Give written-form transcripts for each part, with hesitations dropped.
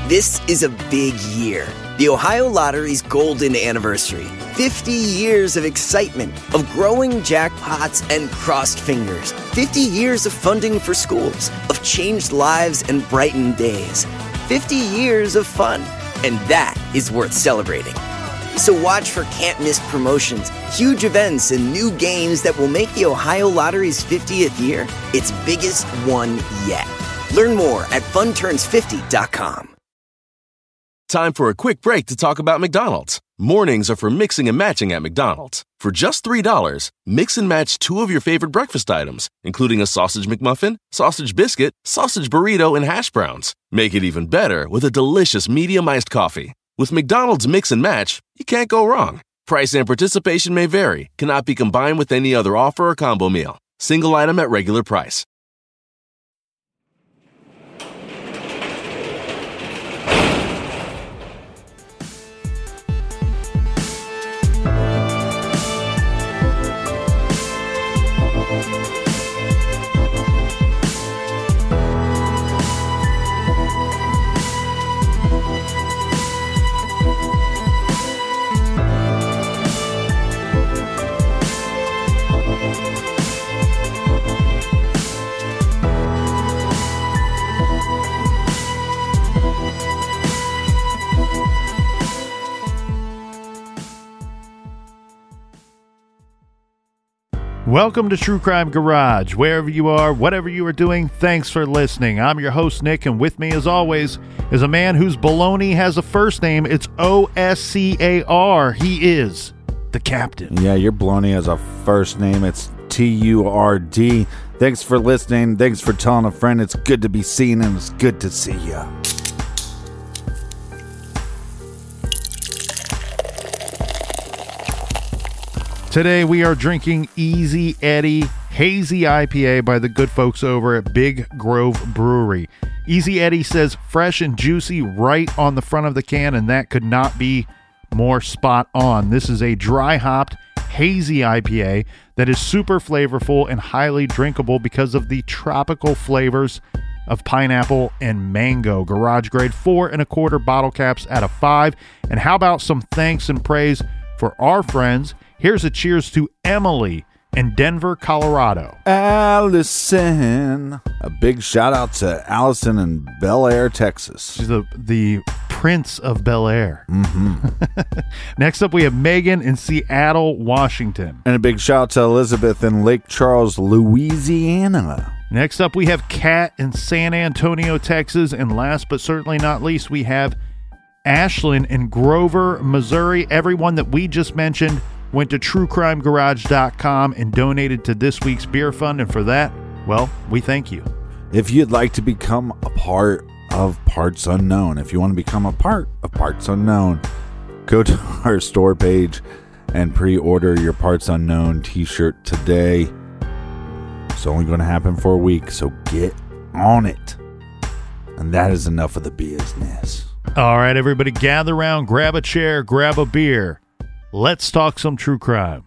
This is a big year. The Ohio Lottery's golden anniversary. 50 years of excitement, of growing jackpots and crossed fingers. 50 years of funding for schools, of changed lives and brightened days. 50 years of fun, and that is worth celebrating. So watch for can't-miss promotions, huge events, and new games that will make the Ohio Lottery's 50th year its biggest one yet. Learn more at funturns50.com. Time for a quick break to talk about McDonald's. Mornings are for mixing and matching at McDonald's. For just $3, mix and match 2 of your favorite breakfast items, including a sausage McMuffin, sausage biscuit, sausage burrito, and hash browns. Make it even better with a delicious medium iced coffee. With McDonald's Mix and Match, you can't go wrong. Price and participation may vary, cannot be combined with any other offer or combo meal. Single item at regular price. Welcome to True Crime Garage. Wherever you are, whatever you are doing, thanks for listening. I'm your host, Nick, and with me, as always, is a man whose baloney has a first name. It's O-S-C-A-R. He is the Captain. Yeah, your baloney has a first name. It's T-U-R-D. Thanks for listening. Thanks for telling a friend. It's good to be seen, and it's good to see you. Today we are drinking Easy Eddie Hazy IPA by the good folks over at Big Grove Brewery. Easy Eddie says fresh and juicy right on the front of the can, and that could not be more spot on. This is a dry hopped hazy IPA that is super flavorful and highly drinkable because of the tropical flavors of pineapple and mango. Garage grade 4 1/4 bottle caps out of 5. And how about some thanks and praise for our friends? Here's a cheers to Emily in Denver, Colorado. Allison. A big shout out to Allison in Bel Air, Texas. She's the Prince of Bel Air. Mm-hmm. Next up, we have Megan in Seattle, Washington. And a big shout out to Elizabeth in Lake Charles, Louisiana. Next up, we have Kat in San Antonio, Texas. And last but certainly not least, we have Ashlyn in Grover, Missouri. Everyone that we just mentioned went to truecrimegarage.com and donated to this week's beer fund, and for that, well, we thank you. If you'd like to become a part of Parts Unknown, if you want to become a part of Parts Unknown, go to our store page and pre-order your Parts Unknown t-shirt today. It's only going to happen for a week, so get on it. And that is enough of the business. All right, everybody, gather around, grab a chair, grab a beer. Let's talk some true crime.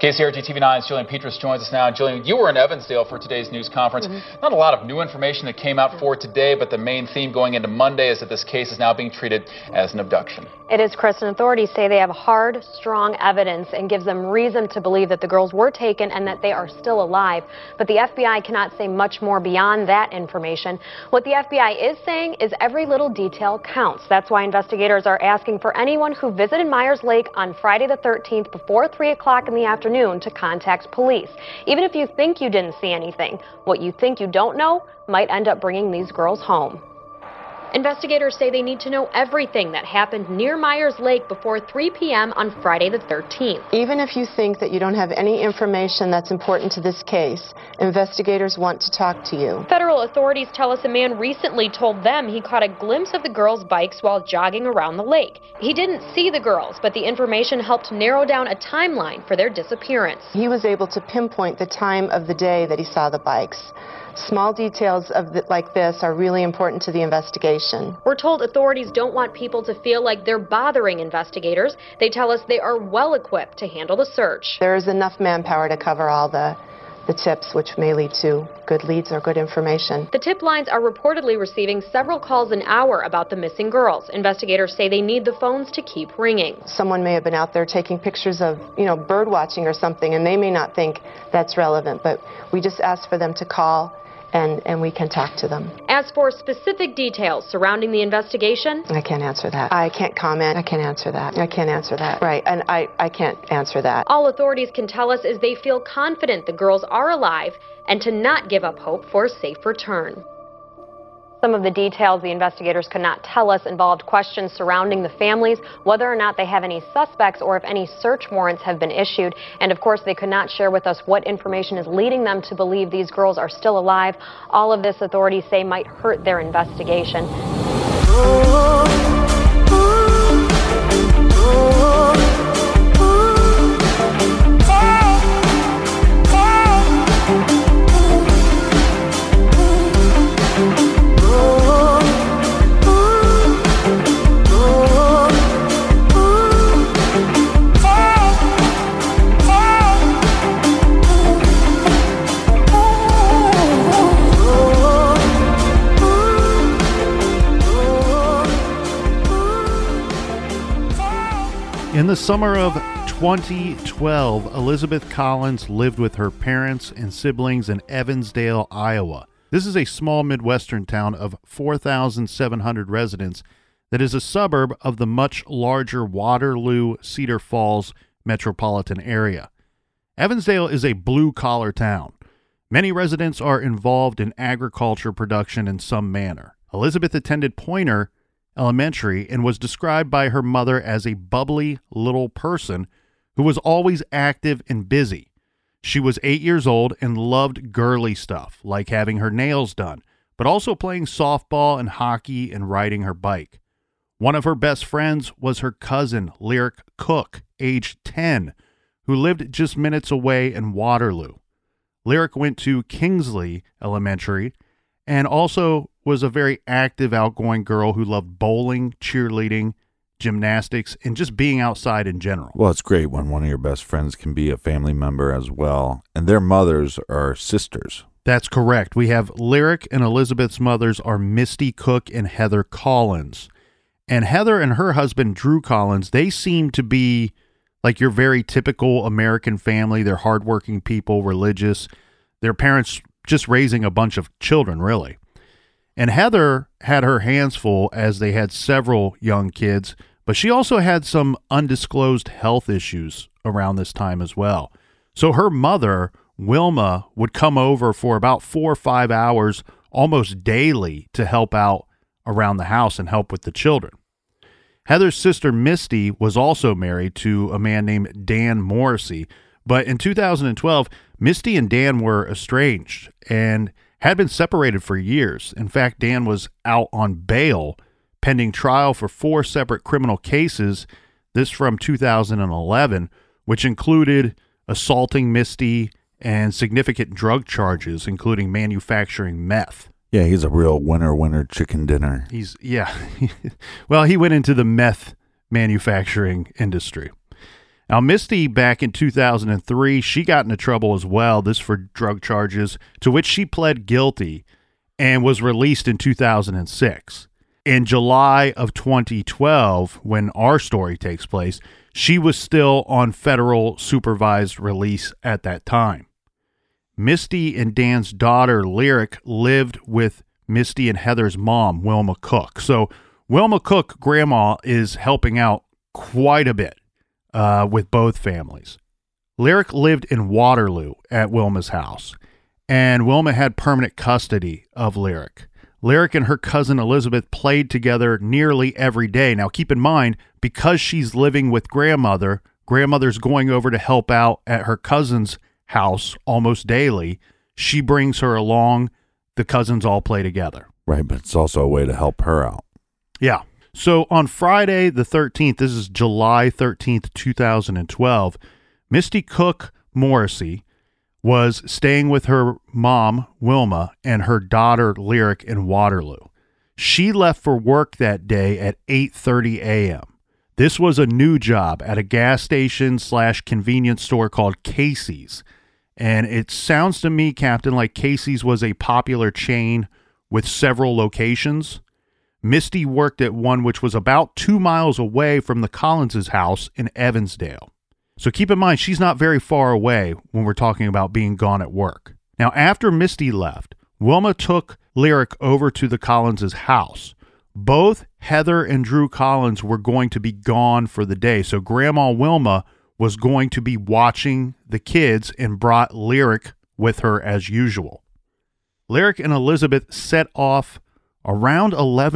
KCRG TV 9's Jillian Petrus joins us now. Jillian, you were in Evansdale for today's news conference. Not a lot of new information that came out for today, but the main theme going into Monday is that this case is now being treated as an abduction. It is, Chris, and authorities say they have hard, strong evidence and gives them reason to believe that the girls were taken and that they are still alive. But the FBI cannot say much more beyond that information. What the FBI is saying is every little detail counts. That's why investigators are asking for anyone who visited Myers Lake on Friday the 13th before 3 o'clock in the afternoon to contact police. Even if you think you didn't see anything, what you think you don't know might end up bringing these girls home. Investigators say they need to know everything that happened near Myers Lake before 3 p.m. on Friday the 13th. Even if you think that you don't have any information that's important to this case, investigators want to talk to you. Federal authorities tell us a man recently told them he caught a glimpse of the girls' bikes while jogging around the lake. He didn't see the girls, but the information helped narrow down a timeline for their disappearance. He was able to pinpoint the time of the day that he saw the bikes. Small details like this are really important to the investigation. We're told authorities don't want people to feel like they're bothering investigators. They tell us they are well equipped to handle the search. There is enough manpower to cover all the tips, which may lead to good leads or good information. The tip lines are reportedly receiving several calls an hour about the missing girls. Investigators say they need the phones to keep ringing. Someone may have been out there taking pictures of, bird watching or something, and they may not think that's relevant, but we just ask for them to call and we can talk to them. As for specific details surrounding the investigation, I can't answer that. I can't comment. I can't answer that. I can't answer that. Right, and I can't answer that. All authorities can tell us is they feel confident the girls are alive and to not give up hope for a safe return. Some of the details the investigators could not tell us involved questions surrounding the families, whether or not they have any suspects or if any search warrants have been issued. And of course, they could not share with us what information is leading them to believe these girls are still alive. All of this, authorities say, might hurt their investigation. In the summer of 2012, Elizabeth Collins lived with her parents and siblings in Evansdale, Iowa. This is a small Midwestern town of 4,700 residents that is a suburb of the much larger Waterloo-Cedar Falls metropolitan area. Evansdale is a blue-collar town. Many residents are involved in agriculture production in some manner. Elizabeth attended Poynter Elementary and was described by her mother as a bubbly little person who was always active and busy. She was 8 years old and loved girly stuff, like having her nails done, but also playing softball and hockey and riding her bike. One of her best friends was her cousin, Lyric Cook, aged 10, who lived just minutes away in Waterloo. Lyric went to Kingsley Elementary and also was a very active, outgoing girl who loved bowling, cheerleading, gymnastics, and just being outside in general. Well, it's great when one of your best friends can be a family member as well, and their mothers are sisters. That's correct. We have Lyric and Elizabeth's mothers are Misty Cook and Heather Collins. And Heather and her husband, Drew Collins, they seem to be like your very typical American family. They're hardworking people, religious. Their parents just raising a bunch of children, really. And Heather had her hands full as they had several young kids, but she also had some undisclosed health issues around this time as well. So her mother, Wilma, would come over for about 4 or 5 hours almost daily to help out around the house and help with the children. Heather's sister Misty was also married to a man named Dan Morrissey, but in 2012, Misty and Dan were estranged and had been separated for years. In fact, Dan was out on bail pending trial for 4 separate criminal cases, this from 2011, which included assaulting Misty and significant drug charges, including manufacturing meth. Yeah, he's a real winner chicken dinner. Well, he went into the meth manufacturing industry. Now, Misty, back in 2003, she got into trouble as well, this for drug charges, to which she pled guilty and was released in 2006. In July of 2012, when our story takes place, she was still on federal supervised release at that time. Misty and Dan's daughter, Lyric, lived with Misty and Heather's mom, Wilma Cook. So Wilma Cook, grandma, is helping out quite a bit with both families. Lyric lived in Waterloo at Wilma's house, and Wilma had permanent custody of Lyric. Lyric and her cousin Elizabeth played together nearly every day. Now, keep in mind, because she's living with grandmother's going over to help out at her cousin's house almost daily. She brings her along. The cousins all play together. Right, but it's also a way to help her out. Yeah. So on Friday the 13th, this is July 13th, 2012, Misty Cook Morrissey was staying with her mom, Wilma, and her daughter, Lyric, in Waterloo. She left for work that day at 8:30 a.m. This was a new job at a gas station / convenience store called Casey's. And it sounds to me, Captain, like Casey's was a popular chain with several locations. Misty worked at one which was about 2 miles away from the Collins' house in Evansdale. So keep in mind, she's not very far away when we're talking about being gone at work. Now, after Misty left, Wilma took Lyric over to the Collins' house. Both Heather and Drew Collins were going to be gone for the day, so Grandma Wilma was going to be watching the kids and brought Lyric with her as usual. Lyric and Elizabeth set off around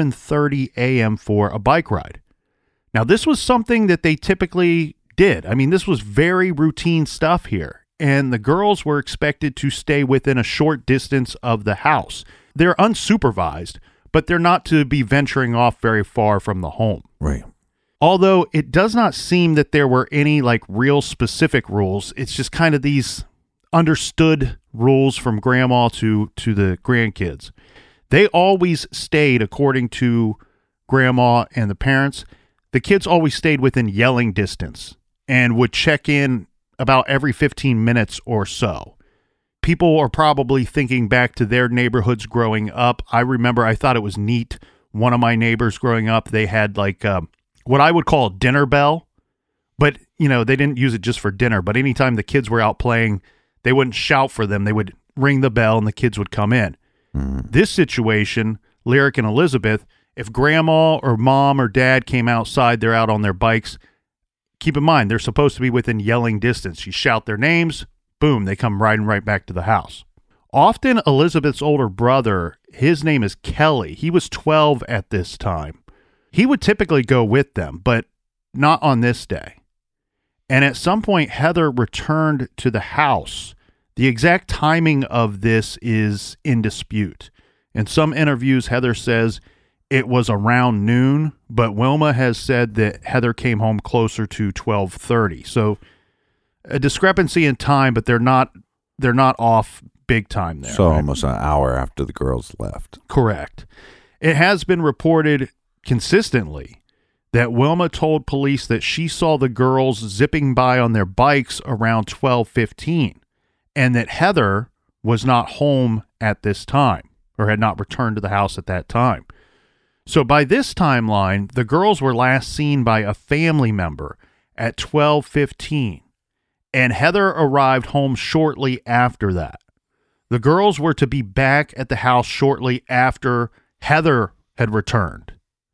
11:30 a.m. for a bike ride. Now, this was something that they typically did. I mean, this was very routine stuff here, and the girls were expected to stay within a short distance of the house. They're unsupervised, but they're not to be venturing off very far from the home. Right. Although it does not seem that there were any like real specific rules. It's just kind of these understood rules from grandma to the grandkids. They always stayed, according to grandma and the parents, the kids always stayed within yelling distance and would check in about every 15 minutes or so. People are probably thinking back to their neighborhoods growing up. I remember, I thought it was neat. One of my neighbors growing up, they had like what I would call a dinner bell, but you know, they didn't use it just for dinner, but anytime the kids were out playing, they wouldn't shout for them. They would ring the bell and the kids would come in. This situation, Lyric and Elizabeth, if grandma or mom or dad came outside, they're out on their bikes. Keep in mind, they're supposed to be within yelling distance. You shout their names, boom, they come riding right back to the house. Often Elizabeth's older brother, his name is Kelly. He was 12 at this time. He would typically go with them, but not on this day. And at some point, Heather returned to the house. The exact timing of this is in dispute. In some interviews, Heather says it was around noon, but Wilma has said that Heather came home closer to 12:30. So a discrepancy in time, but they're not off big time there. So right? almost an hour after the girls left. Correct. It has been reported consistently that Wilma told police that she saw the girls zipping by on their bikes around 12:15 and that Heather was not home at this time or had not returned to the house at that time. So by this timeline, the girls were last seen by a family member at 12:15, and Heather arrived home shortly after that. The girls were to be back at the house shortly after Heather had returned.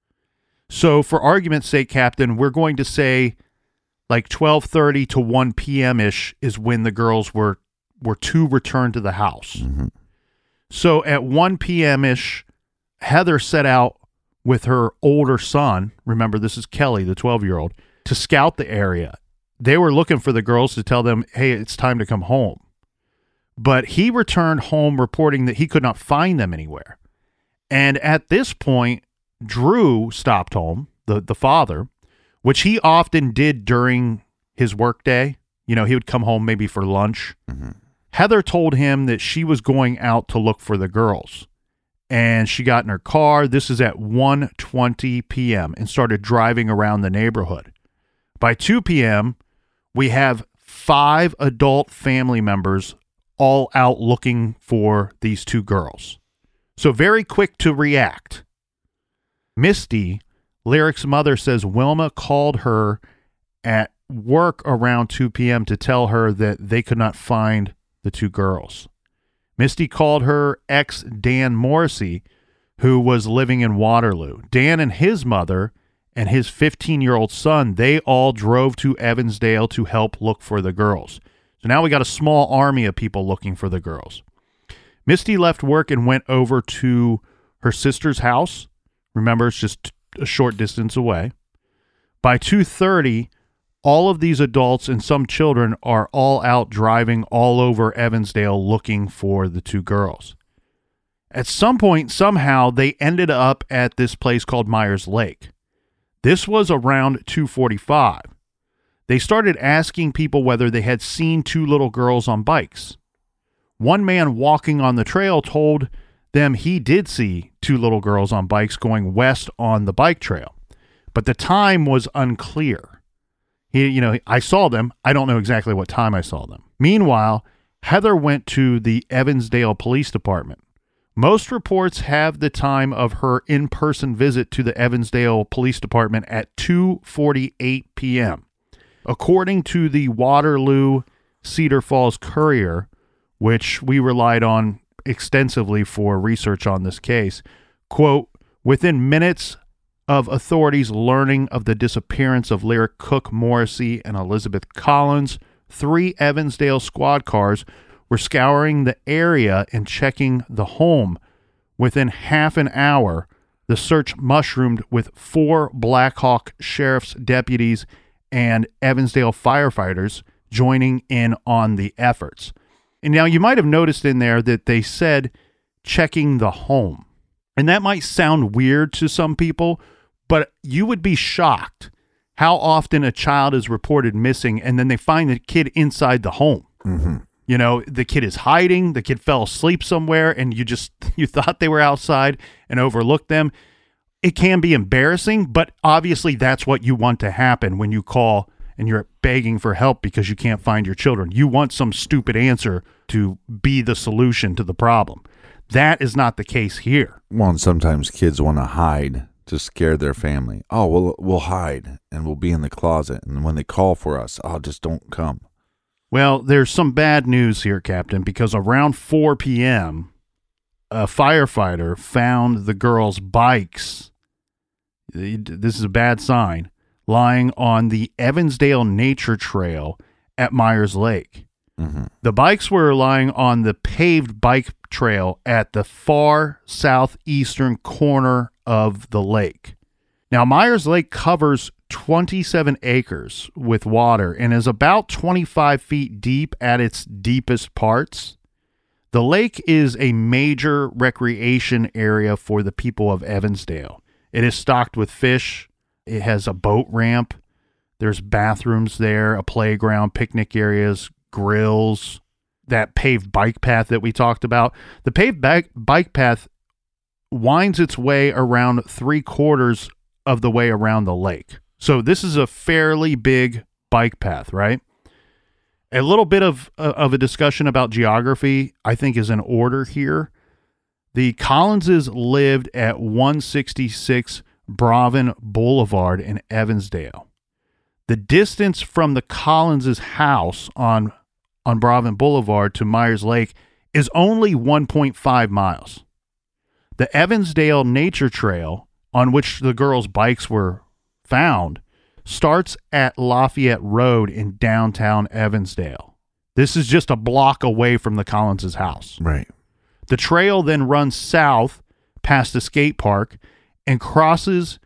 So for argument's sake, Captain, we're going to say like 12:30 to 1 p.m.-ish is when the girls were to return to the house. Mm-hmm. So at 1 p.m.-ish, Heather set out with her older son, remember this is Kelly, the 12-year-old, to scout the area. They were looking for the girls to tell them, hey, it's time to come home. But he returned home reporting that he could not find them anywhere. And at this point, Drew stopped home, the father, which he often did during his workday. You know, he would come home maybe for lunch. Mm-hmm. Heather told him that she was going out to look for the girls. And she got in her car. This is at 1:20 p.m. and started driving around the neighborhood. By 2 p.m., we have 5 adult family members all out looking for these 2 girls. So very quick to react. Misty, Lyric's mother, says Wilma called her at work around 2 p.m. to tell her that they could not find the 2 girls. Misty called her ex, Dan Morrissey, who was living in Waterloo. Dan and his mother and his 15-year-old son, they all drove to Evansdale to help look for the girls. So now we got a small army of people looking for the girls. Misty left work and went over to her sister's house. Remember, it's just a short distance away. By 2:30, all of these adults and some children are all out driving all over Evansdale looking for the 2 girls. At some point, somehow, they ended up at this place called Myers Lake. This was around 2:45. They started asking people whether they had seen 2 little girls on bikes. One man walking on the trail told them he did see 2 little girls on bikes going west on the bike trail, but the time was unclear. I saw them. I don't know exactly what time I saw them. Meanwhile, Heather went to the Evansdale Police Department. Most reports have the time of her in-person visit to the Evansdale Police Department at 2:48 p.m. According to the Waterloo Cedar Falls Courier, which we relied on extensively for research on this case, quote, within minutes of authorities learning of the disappearance of Lyric Cook Morrissey and Elizabeth Collins, 3 Evansdale squad cars were scouring the area and checking the home. Within half an hour, the search mushroomed with 4 Blackhawk Sheriff's deputies and Evansdale firefighters joining in on the efforts. And now you might have noticed in there that they said checking the home. And that might sound weird to some people, but you would be shocked how often a child is reported missing and then they find the kid inside the home. Mm-hmm. The kid is hiding, the kid fell asleep somewhere, and you thought they were outside and overlooked them. It can be embarrassing, but obviously that's what you want to happen when you call and you're begging for help because you can't find your children. You want some stupid answer to be the solution to the problem. That is not the case here. Well, and sometimes kids want to hide to scare their family. Oh, we'll hide and we'll be in the closet. And when they call for us, just don't come. Well, there's some bad news here, Captain, because around 4 p.m., a firefighter found the girls' bikes. This is a bad sign. Lying on the Evansdale Nature Trail at Myers Lake. Mm-hmm. The bikes were lying on the paved bike trail at the far southeastern corner of the lake. Now, Myers Lake covers 27 acres with water and is about 25 feet deep at its deepest parts. The lake is a major recreation area for the people of Evansdale. It is stocked with fish. It has a boat ramp. There's bathrooms there, a playground, picnic areas, grills, that paved bike path that we talked about. The paved bike path winds its way around 3/4 of the way around the lake. So this is a fairly big bike path, right? A little bit of a discussion about geography, I think, is in order here. The Collinses lived at 166 Bravin Boulevard in Evansdale. The distance from the Collinses' house on Bravin Boulevard to Myers Lake is only 1.5 miles. The Evansdale Nature Trail, on which the girls' bikes were found, starts at Lafayette Road in downtown Evansdale. This is just a block away from the Collins' house. Right. The trail then runs south past the skate park and crosses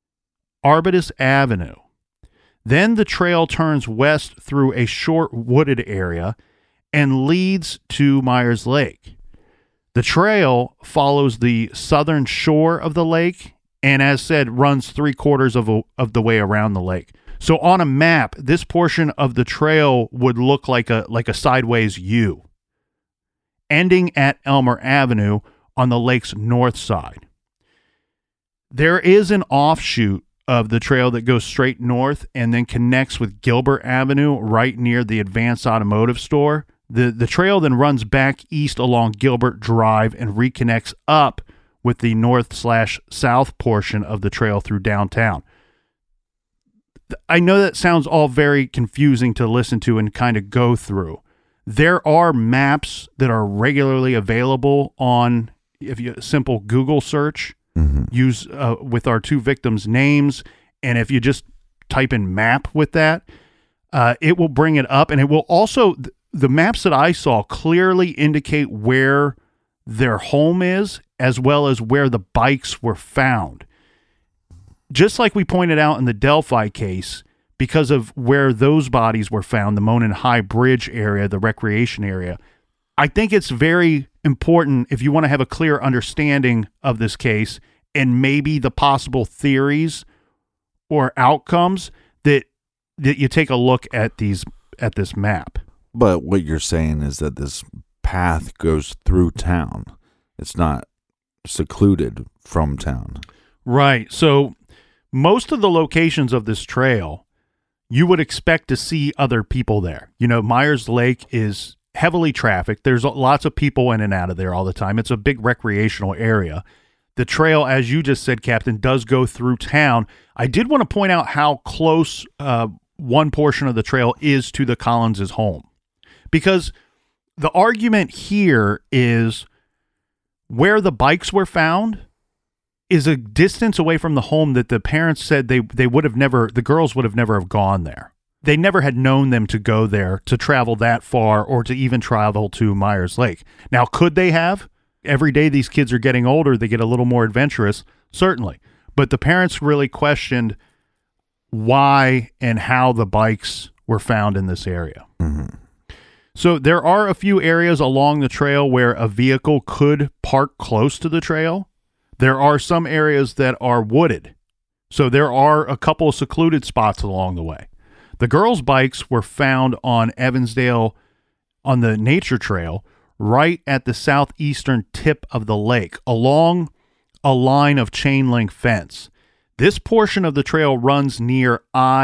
Arbutus Avenue. Then the trail turns west through a short wooded area and leads to Myers Lake. The trail follows the southern shore of the lake and, as said, runs 3/4 of the way around the lake. So on a map, this portion of the trail would look like a sideways U, ending at Elmer Avenue on the lake's north side. There is an offshoot of the trail that goes straight north and then connects with Gilbert Avenue right near the Advanced Automotive Store. The trail then runs back east along Gilbert Drive and reconnects up with the north/south portion of the trail through downtown. I know that sounds all very confusing to listen to and kind of go through. There are maps that are regularly available on, if you simple Google search, use with our two victims' names, and if you just type in map with that, it will bring it up, and it will also, the maps that I saw clearly indicate where their home is, as well as where the bikes were found. Just like we pointed out in the Delphi case, because of where those bodies were found, the Monon High Bridge area, the recreation area, I think it's very important, if you want to have a clear understanding of this case and maybe the possible theories or outcomes, that you take a look at this map. But what you're saying is that this path goes through town. It's not secluded from town. Right. So most of the locations of this trail, you would expect to see other people there. You know, Myers Lake is heavily trafficked. There's lots of people in and out of there all the time. It's a big recreational area. The trail, as you just said, Captain, does go through town. I did want to point out how close one portion of the trail is to the Collins' home, because the argument here is where the bikes were found is a distance away from the home that the parents said they would have never, the girls would have never have gone there. They never had known them to go there, to travel that far, or to even travel to Myers Lake. Now, could they have? Every day these kids are getting older, they get a little more adventurous, certainly. But the parents really questioned why and how the bikes were found in this area. Mm-hmm. So there are a few areas along the trail where a vehicle could park close to the trail. There are some areas that are wooded. So there are a couple of secluded spots along the way. The girls' bikes were found on Evansdale on the nature trail right at the southeastern tip of the lake along a line of chain link fence. This portion of the trail runs near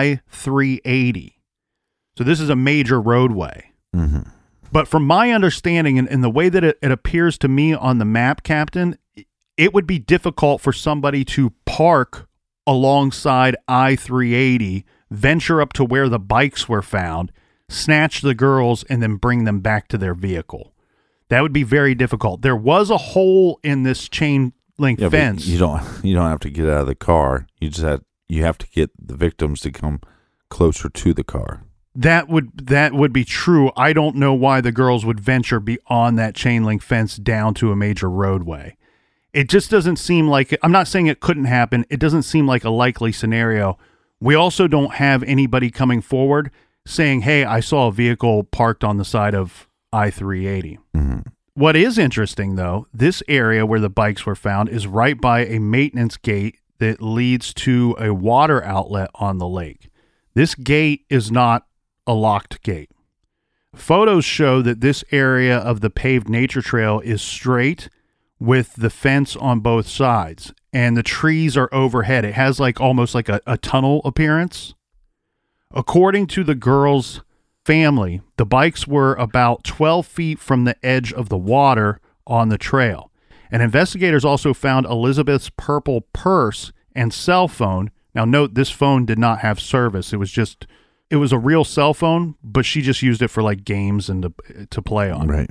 I-380. So this is a major roadway. Mm-hmm. But from my understanding and the way that it appears to me on the map, Captain, it would be difficult for somebody to park alongside I-380, venture up to where the bikes were found, snatch the girls, and then bring them back to their vehicle. That would be very difficult. There was a hole in this chain link fence. You don't have to get out of the car. You have to get the victims to come closer to the car. That would be true. I don't know why the girls would venture beyond that chain link fence down to a major roadway. It just doesn't seem like, I'm not saying it couldn't happen. It doesn't seem like a likely scenario. We also don't have anybody coming forward saying, hey, I saw a vehicle parked on the side of I-380. Mm-hmm. What is interesting, though, this area where the bikes were found is right by a maintenance gate that leads to a water outlet on the lake. This gate is not a locked gate. Photos show that this area of the paved nature trail is straight with the fence on both sides, and the trees are overhead. It has almost like a tunnel appearance. According to the girls' family, the bikes were about 12 feet from the edge of the water on the trail. And investigators also found Elizabeth's purple purse and cell phone. Now note, this phone did not have service. It was a real cell phone, but she just used it for games and to play on. Right.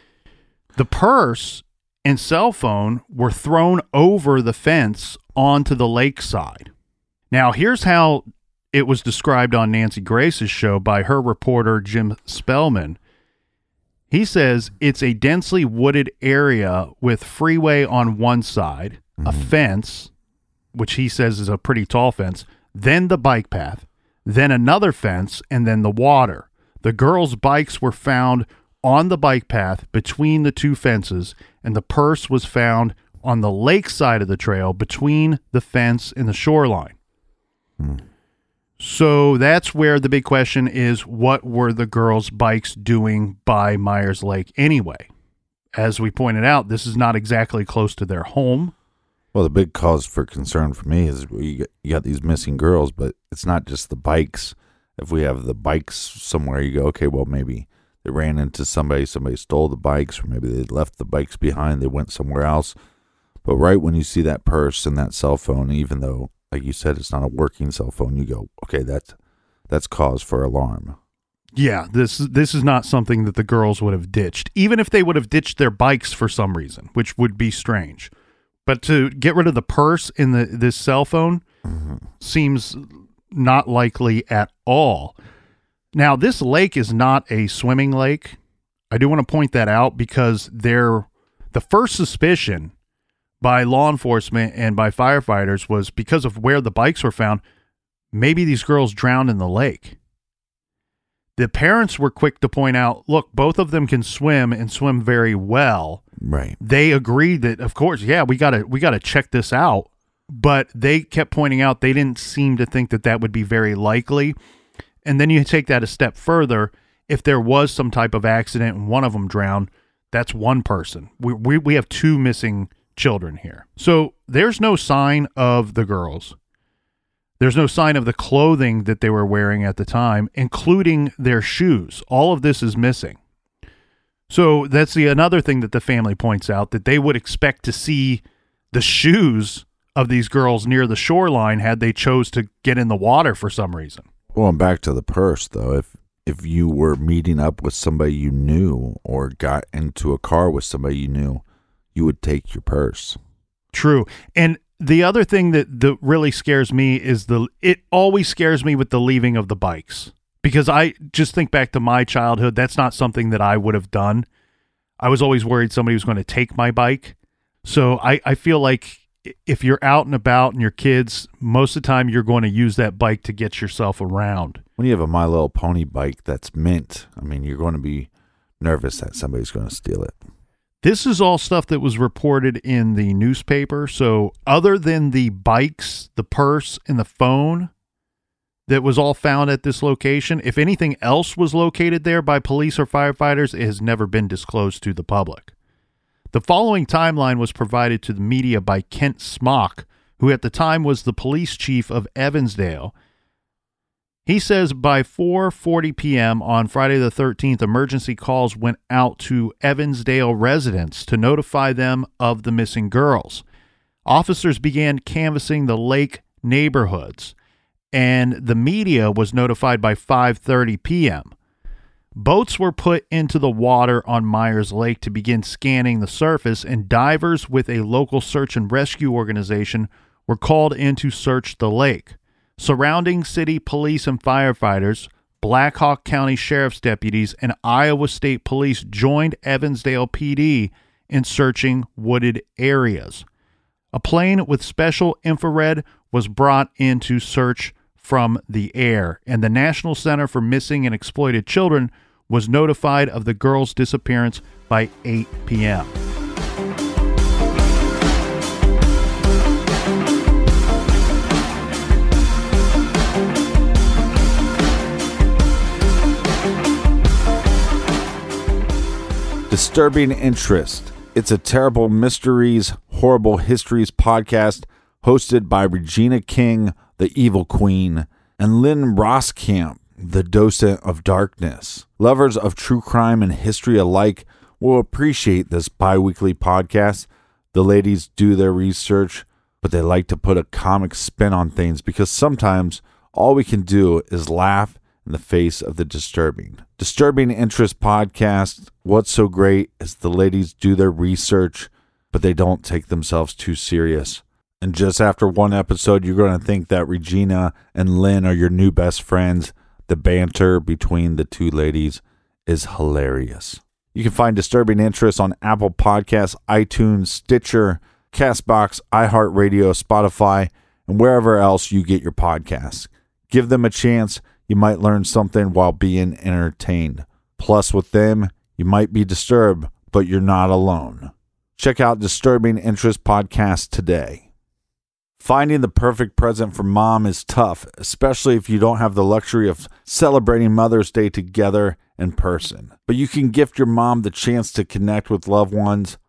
The purse and cell phone were thrown over the fence onto the lakeside. Now, here's how it was described on Nancy Grace's show by her reporter, Jim Spellman. He says it's a densely wooded area with freeway on one side, a fence, which he says is a pretty tall fence, then the bike path, then another fence, and then the water. The girls' bikes were found on the bike path between the two fences, and the purse was found on the lake side of the trail between the fence and the shoreline. So that's where the big question is, what were the girls' bikes doing by Myers Lake anyway? As we pointed out, this is not exactly close to their home. Well, the big cause for concern for me is you got these missing girls, but it's not just the bikes. If we have the bikes somewhere, you go, okay, well, maybe they ran into somebody stole the bikes, or maybe they left the bikes behind, they went somewhere else. But right when you see that purse and that cell phone, even though, like you said, it's not a working cell phone, you go, okay, that's cause for alarm. Yeah, this is not something that the girls would have ditched, even if they would have ditched their bikes for some reason, which would be strange. But to get rid of the purse in this cell phone seems not likely at all. Now, this lake is not a swimming lake. I do want to point that out because the first suspicion by law enforcement and by firefighters was because of where the bikes were found. Maybe these girls drowned in the lake. The parents were quick to point out, look, both of them can swim and swim very well. Right. They agreed that, of course, yeah, we gotta check this out. But they kept pointing out they didn't seem to think that would be very likely. And then you take that a step further. If there was some type of accident and one of them drowned, that's one person. We have two missing children here. So there's no sign of the girls. There's no sign of the clothing that they were wearing at the time, including their shoes. All of this is missing. So that's another thing that the family points out, that they would expect to see the shoes of these girls near the shoreline had they chose to get in the water for some reason. Well, and back to the purse, though, if you were meeting up with somebody you knew or got into a car with somebody you knew, you would take your purse. True. And the other thing that really scares me is it always scares me with the leaving of the bikes, because I just think back to my childhood. That's not something that I would have done. I was always worried somebody was going to take my bike. So I feel like if you're out and about and your kids, most of the time you're going to use that bike to get yourself around. When you have a My Little Pony bike that's mint, I mean, you're going to be nervous that somebody's going to steal it. This is all stuff that was reported in the newspaper. So other than the bikes, the purse, and the phone that was all found at this location, if anything else was located there by police or firefighters, it has never been disclosed to the public. The following timeline was provided to the media by Kent Smock, who at the time was the police chief of Evansdale. He says by 4:40 p.m. on Friday the 13th, emergency calls went out to Evansdale residents to notify them of the missing girls. Officers began canvassing the lake neighborhoods, and the media was notified by 5:30 p.m. Boats were put into the water on Myers Lake to begin scanning the surface, and divers with a local search and rescue organization were called in to search the lake. Surrounding city police and firefighters, Black Hawk County Sheriff's deputies, and Iowa State Police joined Evansdale PD in searching wooded areas. A plane with special infrared was brought in to search from the air, and the National Center for Missing and Exploited Children was notified of the girls' disappearance by 8 p.m. Disturbing Interest. It's a Terrible Mysteries, Horrible Histories podcast hosted by Regina King, the Evil Queen, and Lynn Roskamp, the Docent of Darkness. Lovers of true crime and history alike will appreciate this bi-weekly podcast. The ladies do their research, but they like to put a comic spin on things because sometimes all we can do is laugh in the face of the disturbing. Disturbing Interest podcast. What's so great is the ladies do their research, but they don't take themselves too serious. And just after one episode, you're going to think that Regina and Lynn are your new best friends. The banter between the two ladies is hilarious. You can find Disturbing Interest on Apple Podcasts, iTunes, Stitcher, CastBox, iHeartRadio, Spotify, and wherever else you get your podcasts. Give them a chance. You might learn something while being entertained. Plus, with them, you might be disturbed, but you're not alone. Check out Disturbing Interest Podcast today. Finding the perfect present for mom is tough, especially if you don't have the luxury of celebrating Mother's Day together in person. But you can gift your mom the chance to connect with loved ones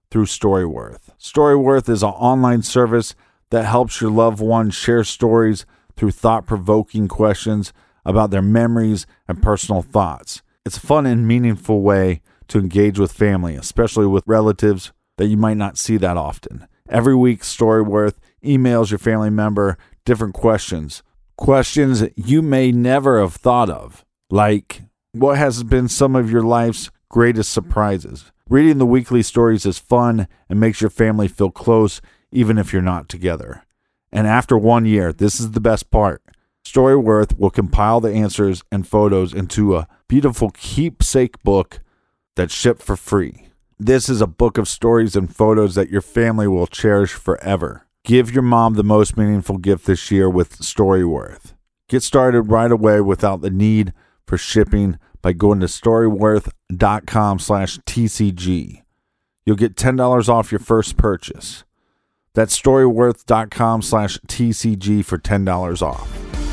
through Storyworth. Storyworth is an online service that helps your loved ones share stories through thought-provoking questions about their memories and personal thoughts. It's a fun and meaningful way to engage with family, especially with relatives that you might not see that often. Every week, Storyworth emails your family member different questions you may never have thought of, like what has been some of your life's greatest surprises. Reading the weekly stories is fun and makes your family feel close even if you're not together. And after 1 year, this is the best part. Storyworth will compile the answers and photos into a beautiful keepsake book that's shipped for free. This is a book of stories and photos that your family will cherish forever. Give your mom the most meaningful gift this year with Storyworth. Get started right away without the need for shipping by going to storyworth.com/TCG. You'll get $10 off your first purchase. That's storyworth.com/TCG for $10 off.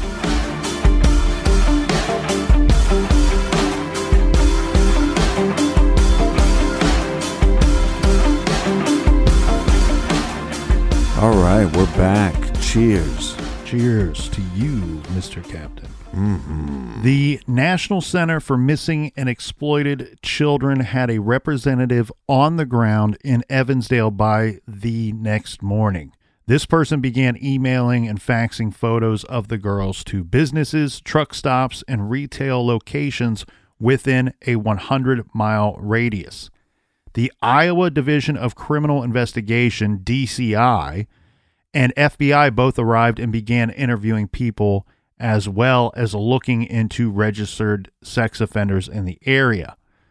All right, we're back. Cheers. Cheers to you, Mr. Captain. Mm-hmm. The National Center for Missing and Exploited Children had a representative on the ground in Evansdale by the next morning. This person began emailing and faxing photos of the girls to businesses, truck stops, and retail locations within a 100-mile radius. The Iowa Division of Criminal Investigation, DCI, and FBI both arrived and began interviewing people as well as looking into registered sex offenders in the area.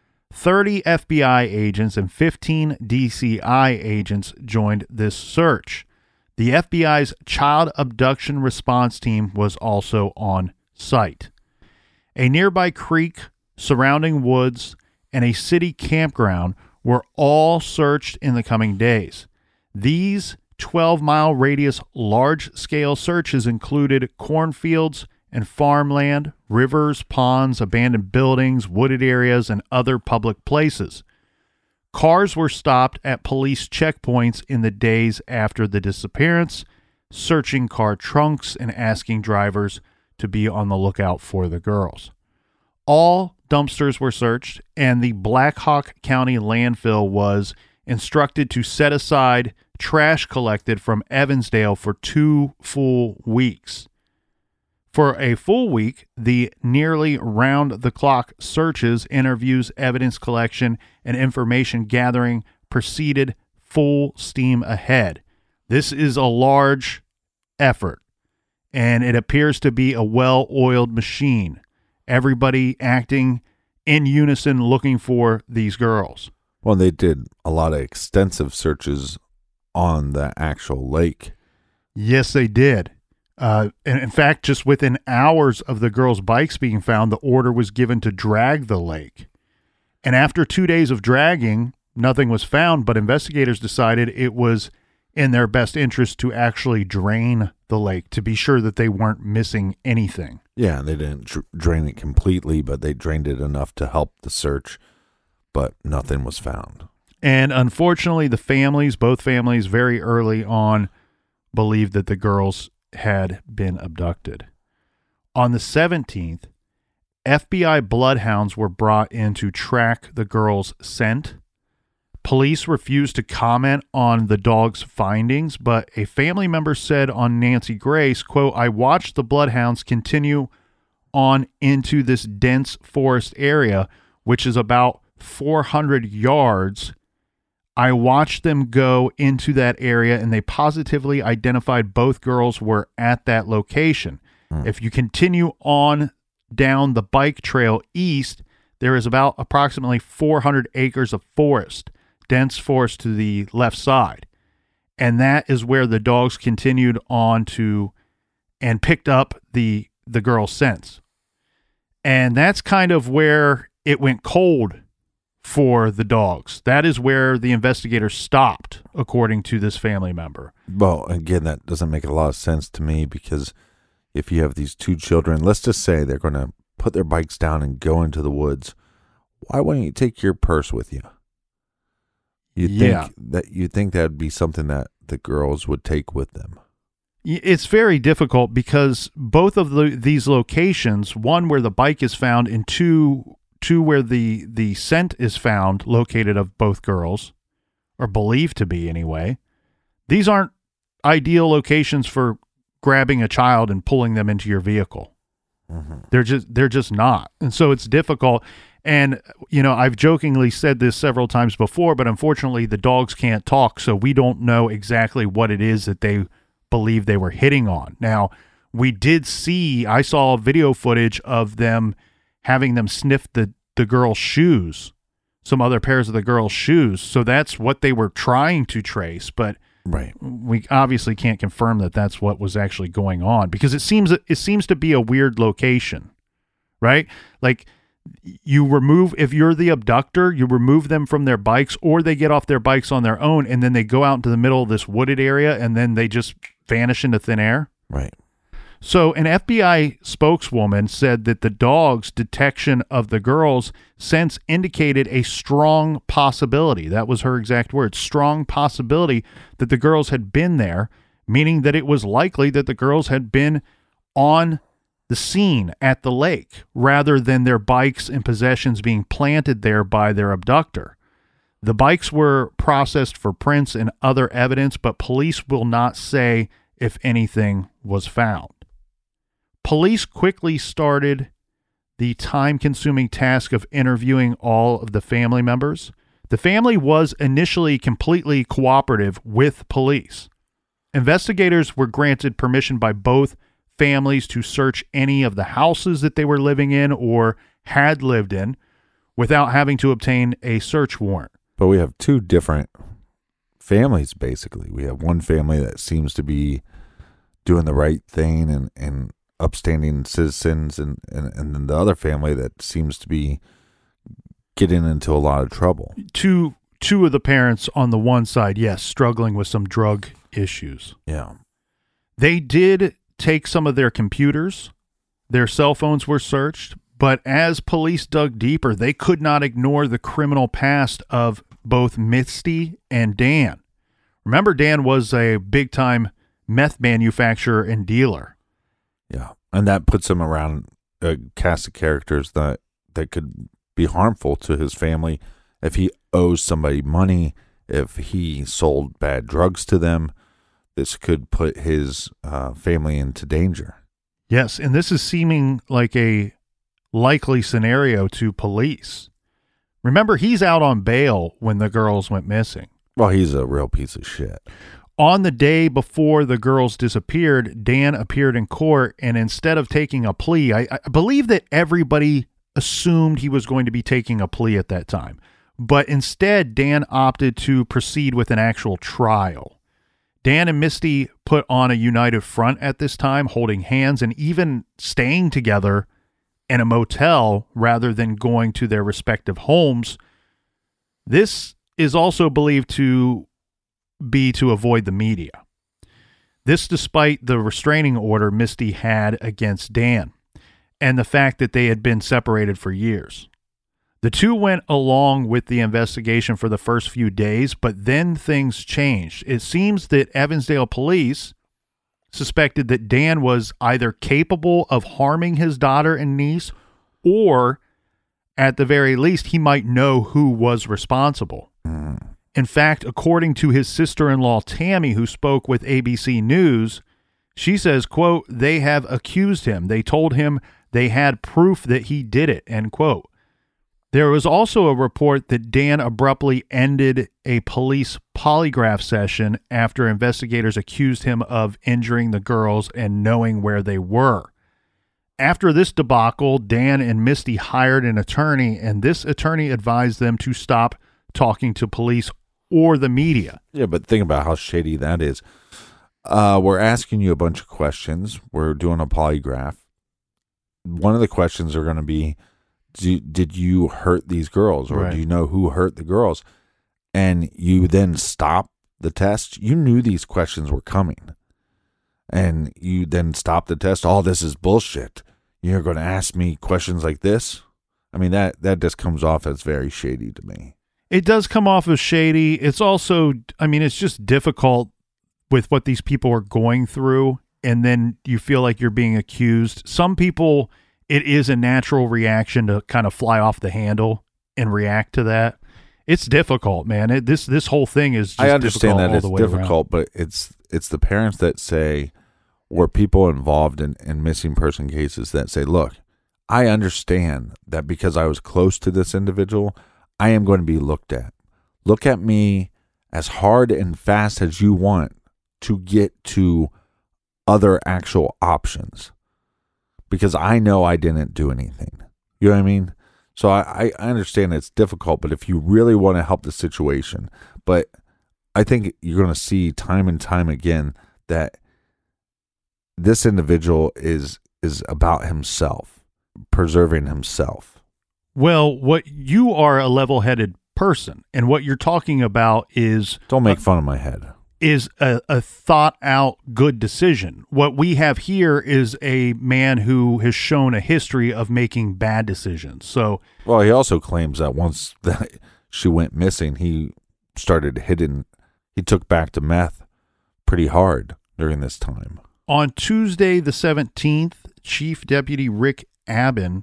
30 FBI agents and 15 DCI agents joined this search. The FBI's Child Abduction Response Team was also on site. A nearby creek, surrounding woods, and a city campground were all searched in the coming days. These 12-mile radius large-scale searches included cornfields and farmland, rivers, ponds, abandoned buildings, wooded areas, and other public places. Cars were stopped at police checkpoints in the days after the disappearance, searching car trunks and asking drivers to be on the lookout for the girls. All dumpsters were searched, and the Black Hawk County landfill was instructed to set aside trash collected from Evansdale for 2 full weeks. For a full week, the nearly round-the-clock searches, interviews, evidence collection, and information gathering proceeded full steam ahead. This is a large effort, and it appears to be a well-oiled machine. Everybody acting in unison looking for these girls. Well, they did a lot of extensive searches on the actual lake. Yes, they did. And in fact, just within hours of the girls' bikes being found, the order was given to drag the lake. And after 2 days of dragging, nothing was found, but investigators decided it was in their best interest to actually drain the lake to be sure that they weren't missing anything. Yeah, they didn't drain it completely, but they drained it enough to help the search, but nothing was found. And unfortunately, both families, very early on, believed that the girls had been abducted. On the 17th, FBI bloodhounds were brought in to track the girls' scent. Police refused to comment on the dog's findings, but a family member said on Nancy Grace, quote, "I watched the bloodhounds continue on into this dense forest area, which is about 400 yards. I watched them go into that area, and they positively identified both girls were at that location. If you continue on down the bike trail east, there is about approximately 400 acres of forest, dense forest to the left side. And that is where the dogs continued on to and picked up the girl's scents. And that's kind of where it went cold for the dogs. That is where the investigators stopped, according to this family member. Well, again, that doesn't make a lot of sense to me, because if you have these 2 children, let's just say they're going to put their bikes down and go into the woods, why wouldn't you take your purse with you? You'd think that would be something that the girls would take with them. It's very difficult because both of these locations, one where the bike is found and two where the scent is found, located of both girls, or believed to be anyway, these aren't ideal locations for grabbing a child and pulling them into your vehicle. Mm-hmm. They're just not. And so it's difficult. And, I've jokingly said this several times before, but unfortunately the dogs can't talk, so we don't know exactly what it is that they believe they were hitting on. Now, I saw video footage of them having them sniff the girl's shoes, some other pairs of the girl's shoes. So that's what they were trying to trace, but right. We obviously can't confirm that that's what was actually going on, because it seems to be a weird location, right? Like, if you're the abductor, you remove them from their bikes, or they get off their bikes on their own, and then they go out into the middle of this wooded area, and then they just vanish into thin air. Right. So an FBI spokeswoman said that the dog's detection of the girls' scents indicated a strong possibility. That was her exact words. Strong possibility that the girls had been there, meaning that it was likely that the girls had been on the scene at the lake, rather than their bikes and possessions being planted there by their abductor. The bikes were processed for prints and other evidence, but police will not say if anything was found. Police quickly started the time-consuming task of interviewing all of the family members. The family was initially completely cooperative with police. Investigators were granted permission by both families to search any of the houses that they were living in or had lived in without having to obtain a search warrant. But we have two different families, basically. We have one family that seems to be doing the right thing and upstanding citizens, and then the other family that seems to be getting into a lot of trouble. Two of the parents on the one side, yes, struggling with some drug issues. Yeah. They did take some of their computers. Their cell phones were searched, but as police dug deeper, they could not ignore the criminal past of both Misty and Dan. Remember, Dan was a big-time meth manufacturer and dealer. Yeah, and that puts him around a cast of characters that could be harmful to his family if he owes somebody money, if he sold bad drugs to them. This could put his family into danger. Yes, and this is seeming like a likely scenario to police. Remember, he's out on bail when the girls went missing. Well, he's a real piece of shit. On the day before the girls disappeared, Dan appeared in court, and instead of taking a plea, I believe that everybody assumed he was going to be taking a plea at that time. But instead, Dan opted to proceed with an actual trial. Dan and Misty put on a united front at this time, holding hands and even staying together in a motel rather than going to their respective homes. This is also believed to be to avoid the media. This despite the restraining order Misty had against Dan and the fact that they had been separated for years. The two went along with the investigation for the first few days, but then things changed. It seems that Evansdale police suspected that Dan was either capable of harming his daughter and niece, or at the very least, he might know who was responsible. In fact, according to his sister-in-law, Tammy, who spoke with ABC News, she says, quote, "They have accused him. They told him they had proof that he did it," end quote. There was also a report that Dan abruptly ended a police polygraph session after investigators accused him of injuring the girls and knowing where they were. After this debacle, Dan and Misty hired an attorney, and this attorney advised them to stop talking to police or the media. Yeah, but think about how shady that is. We're asking you a bunch of questions. We're doing a polygraph. One of the questions are going to be, did you hurt these girls, or do you know who hurt the girls? And you then stop the test. You knew these questions were coming, and you then stop the test. Oh, this is bullshit. You're going to ask me questions like this? I mean, that just comes off as very shady to me. It does come off as shady. It's also, I mean, it's just difficult with what these people are going through, and then you feel like you're being accused. Some people, it is a natural reaction to kind of fly off the handle and react to that. It's difficult, man. This whole thing is just I understand that it's difficult, around. but it's the parents that say, or people involved in missing person cases that say, look, I understand that because I was close to this individual, I am going to be looked at. Look at me as hard and fast as you want to get to other actual options, because I know I didn't do anything. You know what I mean? So I understand it's difficult, but if you really want to help the situation, but I think you're going to see time and time again that this individual is about himself, preserving himself. Well, what you are a level-headed person, and what you're talking about is... Don't make fun of my head. Is a thought-out good decision. What we have here is a man who has shown a history of making bad decisions. So, well, he also claims that once that she went missing, he took back to meth pretty hard during this time. On Tuesday the 17th, Chief Deputy Rick Abbin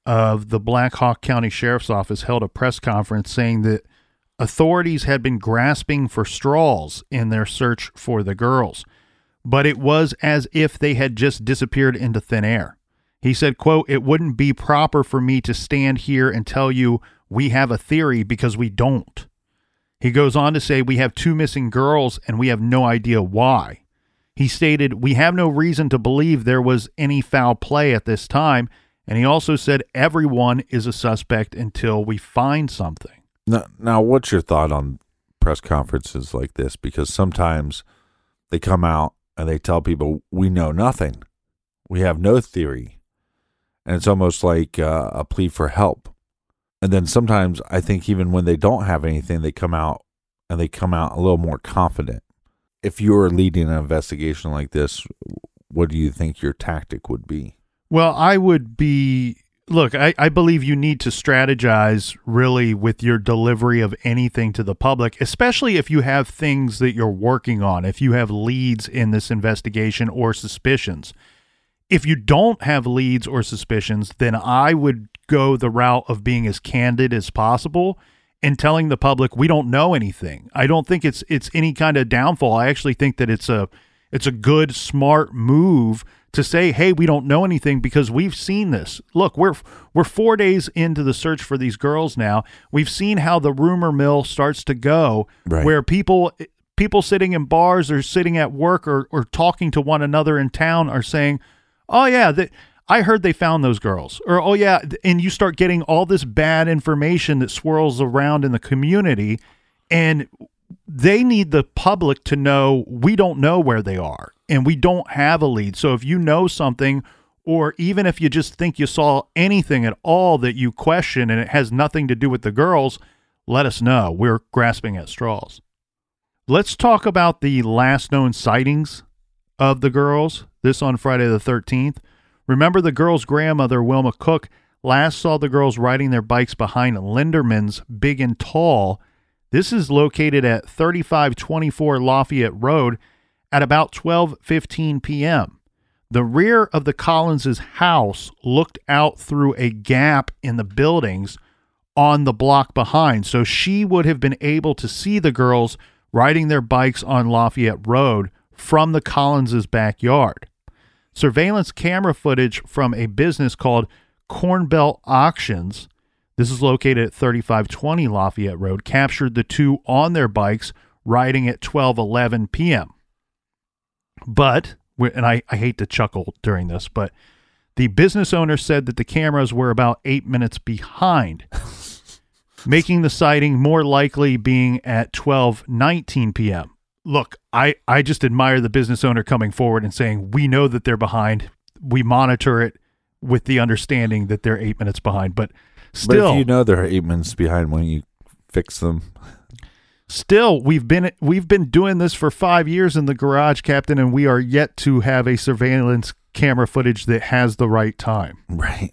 of the Black Hawk County Sheriff's Office held a press conference saying that authorities had been grasping for straws in their search for the girls, but it was as if they had just disappeared into thin air. He said, quote, "It wouldn't be proper for me to stand here and tell you we have a theory, because we don't." He goes on to say, "We have 2 missing girls and we have no idea why." He stated, "We have no reason to believe there was any foul play at this time." And he also said, "Everyone is a suspect until we find something." Now, what's your thought on press conferences like this? Because sometimes they come out and they tell people, we know nothing. We have no theory. And it's almost like a plea for help. And then sometimes I think even when they don't have anything, they come out a little more confident. If you were leading an investigation like this, what do you think your tactic would be? Well, I would be... Look, I believe you need to strategize really with your delivery of anything to the public, especially if you have things that you're working on, if you have leads in this investigation or suspicions. If you don't have leads or suspicions, then I would go the route of being as candid as possible and telling the public we don't know anything. I don't think it's any kind of downfall. I actually think that it's a good, smart move to say, hey, we don't know anything because we've seen this. Look, we're 4 days into the search for these girls now. We've seen how the rumor mill starts to go, right, where people sitting in bars or sitting at work or talking to one another in town are saying, oh, yeah, I heard they found those girls. Or, oh, yeah, and you start getting all this bad information that swirls around in the community, and they need the public to know we don't know where they are and we don't have a lead. So if you know something, or even if you just think you saw anything at all that you question and it has nothing to do with the girls, let us know. We're grasping at straws. Let's talk about the last known sightings of the girls. This on Friday the 13th. Remember, the girls' grandmother, Wilma Cook, last saw the girls riding their bikes behind Linderman's Big and Tall. This is located at 3524 Lafayette Road at about 12:15 p.m. The rear of the Collinses' house looked out through a gap in the buildings on the block behind, so she would have been able to see the girls riding their bikes on Lafayette Road from the Collinses' backyard. Surveillance camera footage from a business called Cornbelt Auctions, this is located at 3520 Lafayette Road, captured the two on their bikes riding at 12:11 p.m. But, and I hate to chuckle during this, but the business owner said that the cameras were about 8 minutes behind, making the sighting more likely being at 12:19 p.m. Look, I just admire the business owner coming forward and saying, we know that they're behind. We monitor it with the understanding that they're 8 minutes behind. But still, but if you know they're 8 minutes behind when you fix them. Still, we've been doing this for 5 years in the garage, Captain, and we are yet to have a surveillance camera footage that has the right time. Right.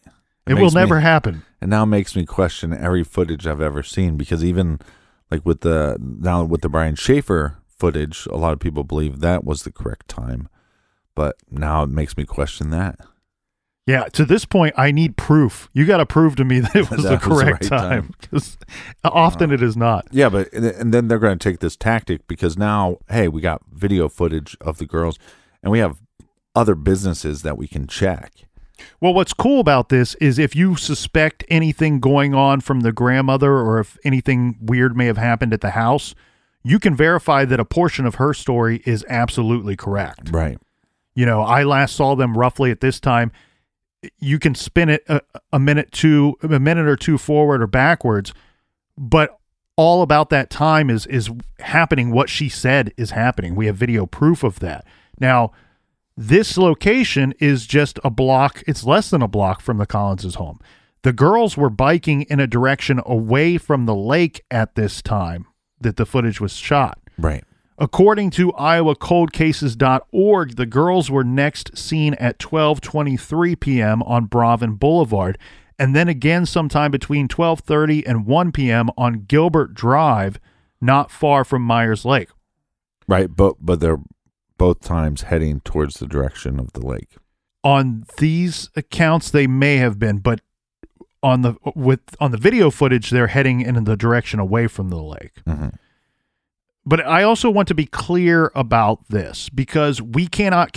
It will never happen. And now it makes me question every footage I've ever seen, because even like with the Brian Schaefer footage, a lot of people believe that was the correct time. But now it makes me question that. Yeah, to this point, I need proof. You got to prove to me that it was the correct time. Because often it is not. Yeah, and then they're going to take this tactic because now, hey, we got video footage of the girls, and we have other businesses that we can check. Well, what's cool about this is if you suspect anything going on from the grandmother, or if anything weird may have happened at the house, you can verify that a portion of her story is absolutely correct. Right. You know, I last saw them roughly at this time. You can spin it a minute or two forward or backwards, but all about that time is happening. What she said is happening. We have video proof of that. Now, this location is just a block. It's less than a block from the Collins' home. The girls were biking in a direction away from the lake at this time that the footage was shot. Right. According to IowaColdCases.org, the girls were next seen at 12:23 p.m. on Bravin Boulevard, and then again sometime between 12:30 and 1 p.m. on Gilbert Drive, not far from Myers Lake. Right, but they're both times heading towards the direction of the lake. On these accounts, they may have been, but on the video footage, they're heading in the direction away from the lake. Mm-hmm. But I also want to be clear about this, because we cannot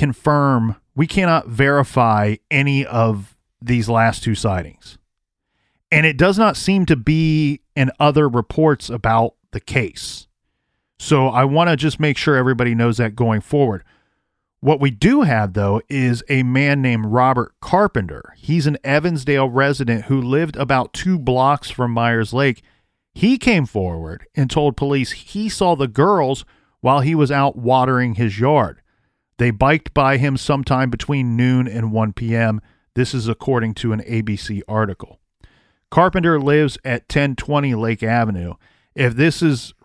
verify any of these last two sightings. And it does not seem to be in other reports about the case. So I want to just make sure everybody knows that going forward. What we do have, though, is a man named Robert Carpenter. He's an Evansdale resident who lived about 2 blocks from Myers Lake. He came forward and told police he saw the girls while he was out watering his yard. They biked by him sometime between noon and 1 p.m. This is according to an ABC article. Carpenter lives at 1020 Lake Avenue. If this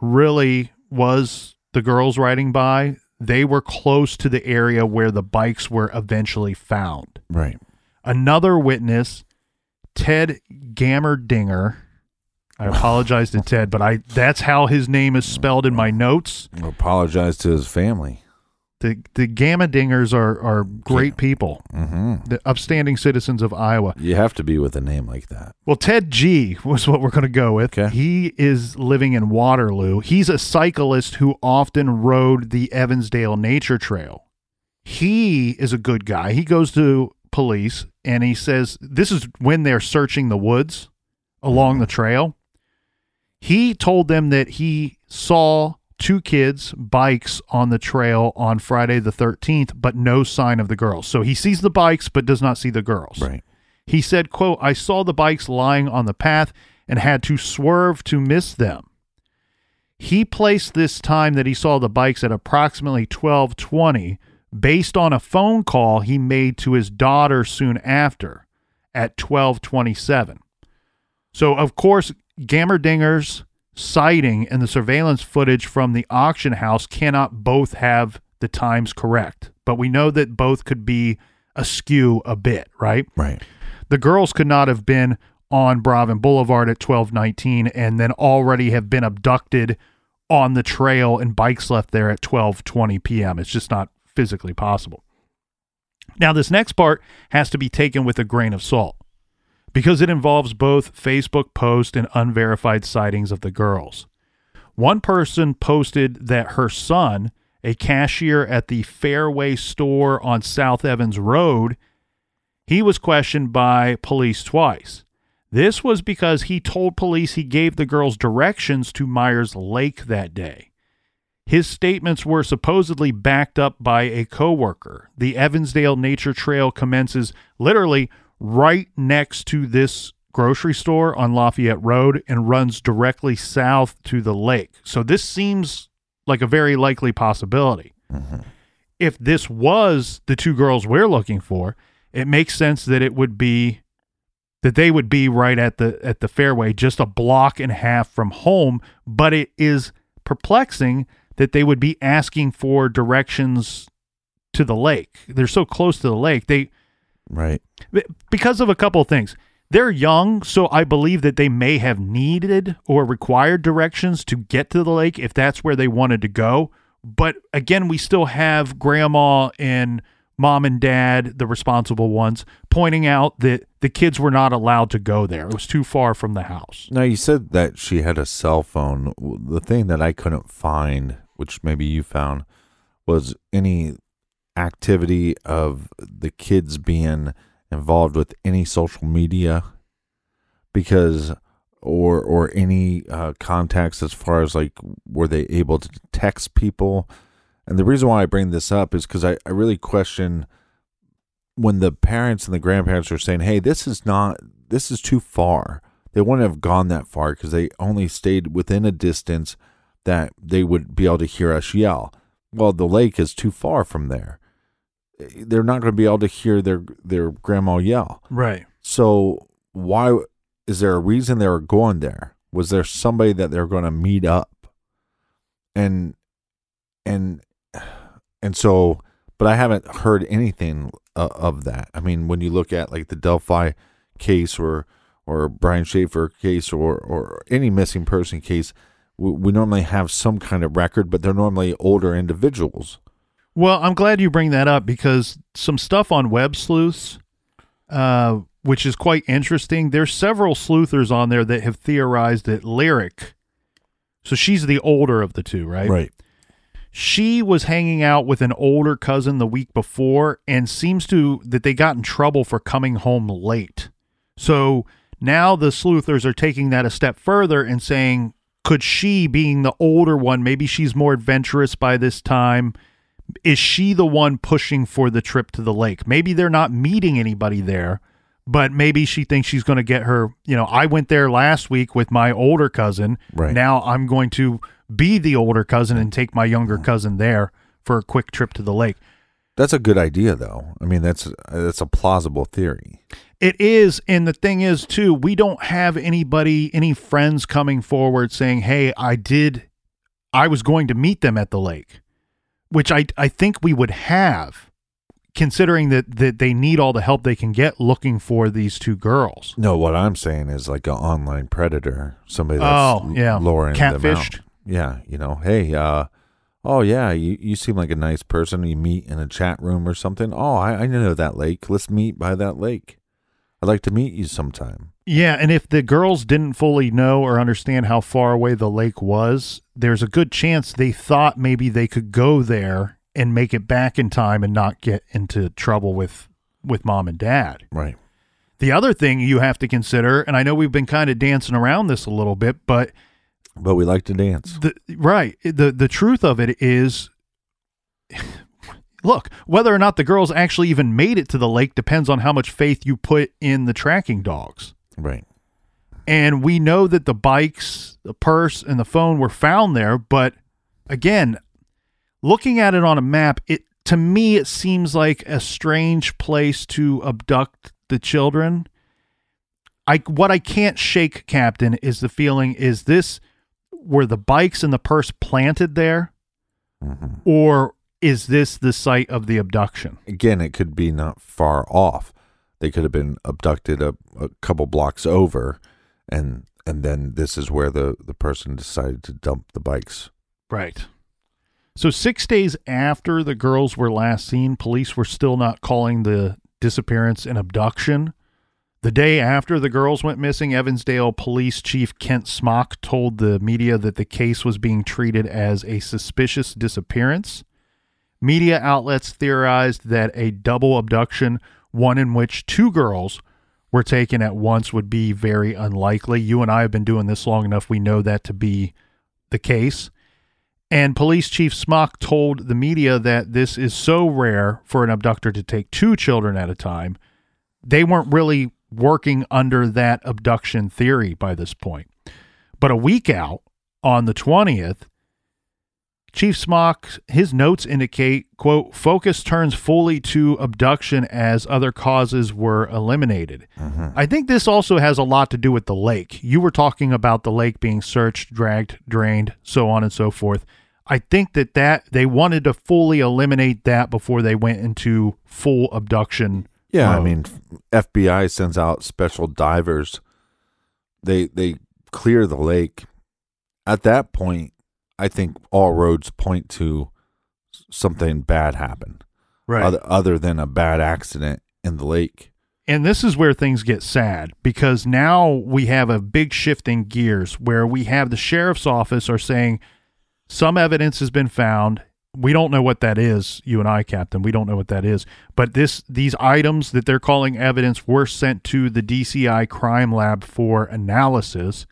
was the girls riding by, they were close to the area where the bikes were eventually found. Right. Another witness, Ted Gammerdinger. I apologize to Ted, but that's how his name is spelled in my notes. I apologize to his family. The Gammerdingers are great people, the upstanding citizens of Iowa. You have to be with a name like that. Well, Ted G was what we're going to go with. Okay. He is living in Waterloo. He's a cyclist who often rode the Evansdale Nature Trail. He is a good guy. He goes to police and he says, this is when they're searching the woods along the trail. He told them that he saw 2 kids' bikes on the trail on Friday the 13th, but no sign of the girls. So he sees the bikes, but does not see the girls. Right. He said, quote, I saw the bikes lying on the path and had to swerve to miss them. He placed this time that he saw the bikes at approximately 12:20 based on a phone call he made to his daughter soon after at 12:27. So, of course, Gammerdinger's sighting and the surveillance footage from the auction house cannot both have the times correct, but we know that both could be askew a bit, right? Right. The girls could not have been on Bravin Boulevard at 12:19 and then already have been abducted on the trail and bikes left there at 12:20 p.m. It's just not physically possible. Now, this next part has to be taken with a grain of salt, because it involves both Facebook posts and unverified sightings of the girls. One person posted that her son, a cashier at the Fairway store on South Evans Road, he was questioned by police twice. This was because he told police he gave the girls directions to Myers Lake that day. His statements were supposedly backed up by a coworker. The Evansdale Nature Trail commences literally right next to this grocery store on Lafayette Road and runs directly south to the lake. So this seems like a very likely possibility. Mm-hmm. If this was the 2 girls we're looking for, it makes sense that they would be right at the fairway, just a block and a half from home. But it is perplexing that they would be asking for directions to the lake. They're so close to the lake. Right. Because of a couple of things. they're young, so I believe that they may have needed or required directions to get to the lake if that's where they wanted to go. But again, we still have grandma and mom and dad, the responsible ones, pointing out that the kids were not allowed to go there. It was too far from the house. Now, you said that she had a cell phone. The thing that I couldn't find, which maybe you found, was any activity of the kids being involved with any social media, because or any contacts as far as like, were they able to text people? And the reason why I bring this up is because I really question when the parents and the grandparents are saying, hey, this is too far. They wouldn't have gone that far because they only stayed within a distance that they would be able to hear us yell. Well, the lake is too far from there. They're not going to be able to hear their grandma yell. Right. So why is there a reason they were going there? Was there somebody that they're going to meet up? And so, but I haven't heard anything of that. I mean, when you look at like the Delphi case or Brian Schaefer case or any missing person case, we normally have some kind of record, but they're normally older individuals. Well, I'm glad you bring that up because some stuff on Web Sleuths, which is quite interesting. There's several sleuthers on there that have theorized that Lyric, so she's the older of the two, right? Right. She was hanging out with an older cousin the week before and seems that they got in trouble for coming home late. So now the sleuthers are taking that a step further and saying, could she, being the older one, maybe she's more adventurous by this time, is she the one pushing for the trip to the lake? Maybe they're not meeting anybody there, but maybe she thinks she's going to get her, I went there last week with my older cousin. Right. Now I'm going to be the older cousin and take my younger cousin there for a quick trip to the lake. That's a good idea, though. I mean, that's a plausible theory. It is, and the thing is, too, we don't have any friends coming forward saying, hey, I was going to meet them at the lake, which I think we would have, considering that they need all the help they can get looking for these two girls. No, what I'm saying is like an online predator, somebody that's luring them out. Catfished. Yeah, hey, oh yeah, you seem like a nice person. You meet in a chat room or something. Oh, I know that lake. Let's meet by that lake. I'd like to meet you sometime. Yeah, and if the girls didn't fully know or understand how far away the lake was, there's a good chance they thought maybe they could go there and make it back in time and not get into trouble with mom and dad. Right. The other thing you have to consider, and I know we've been kind of dancing around this a little bit, but we like to dance. The truth of it is, look, whether or not the girls actually even made it to the lake depends on how much faith you put in the tracking dogs. Right. And we know that the bikes, the purse, and the phone were found there. But again, looking at it on a map, to me, it seems like a strange place to abduct the children. What I can't shake, Captain, is the feeling, is this, were the bikes and the purse planted there? Mm-hmm. Or is this the site of the abduction? Again, it could be not far off. They could have been abducted a couple blocks over, and then this is where the person decided to dump the bikes. Right. So 6 days after the girls were last seen, police were still not calling the disappearance an abduction. The day after the girls went missing, Evansdale Police Chief Kent Smock told the media that the case was being treated as a suspicious disappearance. Media outlets theorized that a double abduction, one in which two girls were taken at once, would be very unlikely. You and I have been doing this long enough. We know that to be the case. And Police Chief Smock told the media that this is so rare for an abductor to take two children at a time. They weren't really working under that abduction theory by this point. But a week out, on the 20th, Chief Smock, his notes indicate, quote, focus turns fully to abduction as other causes were eliminated. Mm-hmm. I think this also has a lot to do with the lake. You were talking about the lake being searched, dragged, drained, so on and so forth. I think that they wanted to fully eliminate that before they went into full abduction Yeah, mode. I mean, FBI sends out special divers. They clear the lake. At that point, I think all roads point to something bad happened. Right. Other than a bad accident in the lake. And this is where things get sad, because now we have a big shift in gears where we have the sheriff's office are saying some evidence has been found. We don't know what that is, you and I, Captain. We don't know what that is. But these items that they're calling evidence were sent to the DCI crime lab for analysis.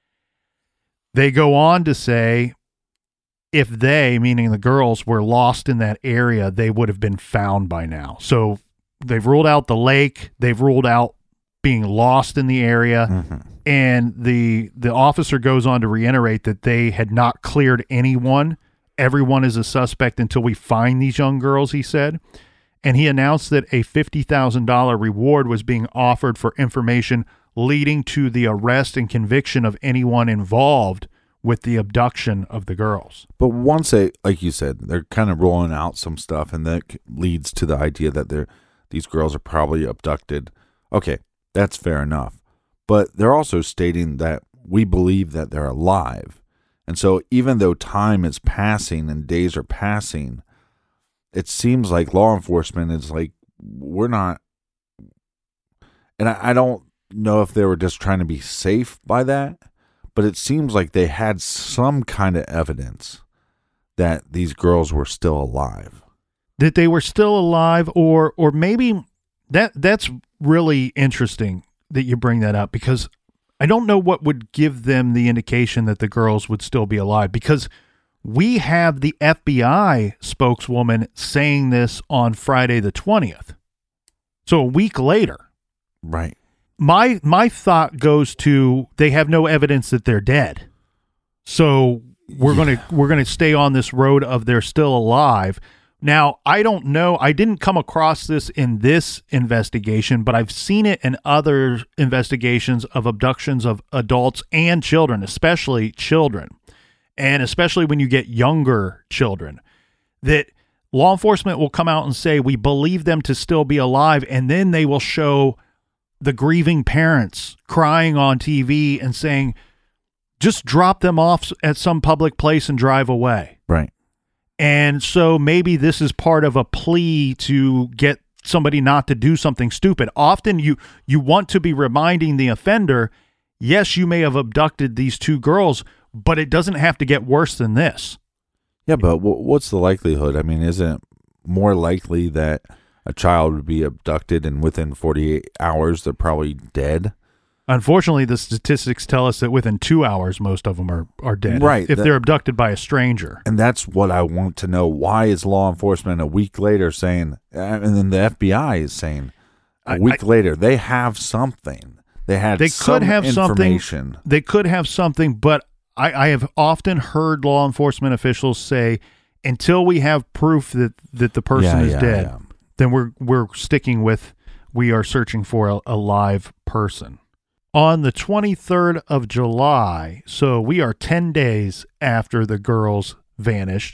They go on to say if they, meaning the girls, were lost in that area, they would have been found by now. So they've ruled out the lake. They've ruled out being lost in the area. Mm-hmm. And the officer goes on to reiterate that they had not cleared anyone. Everyone is a suspect until we find these young girls, he said. And he announced that a $50,000 reward was being offered for information leading to the arrest and conviction of anyone involved with the abduction of the girls. But once they, like you said, they're kind of rolling out some stuff, and that leads to the idea that these girls are probably abducted. Okay, that's fair enough. But they're also stating that we believe that they're alive. And so even though time is passing and days are passing, it seems like law enforcement is like, we're not. And I don't know if they were just trying to be safe by that, but it seems like they had some kind of evidence that these girls were still alive. That they were still alive, or maybe that's really interesting that you bring that up, because I don't know what would give them the indication that the girls would still be alive, because we have the FBI spokeswoman saying this on Friday the 20th. So a week later. Right. My thought goes to they have no evidence that they're dead. So we're gonna stay on this road of they're still alive. Now, I don't know. I didn't come across this in this investigation, but I've seen it in other investigations of abductions of adults and children, especially children. And especially when you get younger children, that law enforcement will come out and say, we believe them to still be alive. And then they will show the grieving parents crying on TV and saying, just drop them off at some public place and drive away. Right. And so maybe this is part of a plea to get somebody not to do something stupid. Often you want to be reminding the offender, yes, you may have abducted these two girls, but it doesn't have to get worse than this. Yeah, but what's the likelihood? I mean, isn't it more likely that a child would be abducted and within 48 hours they're probably dead? Unfortunately, the statistics tell us that within 2 hours, most of them are dead. Right. If they're abducted by a stranger. And that's what I want to know. Why is law enforcement a week later saying, and then the FBI is saying a week later, they have something. They could have information. They could have something, but I have often heard law enforcement officials say, until we have proof that the person is dead, then we're sticking with, we are searching for a live person. On the 23rd of July, so we are 10 days after the girls vanished,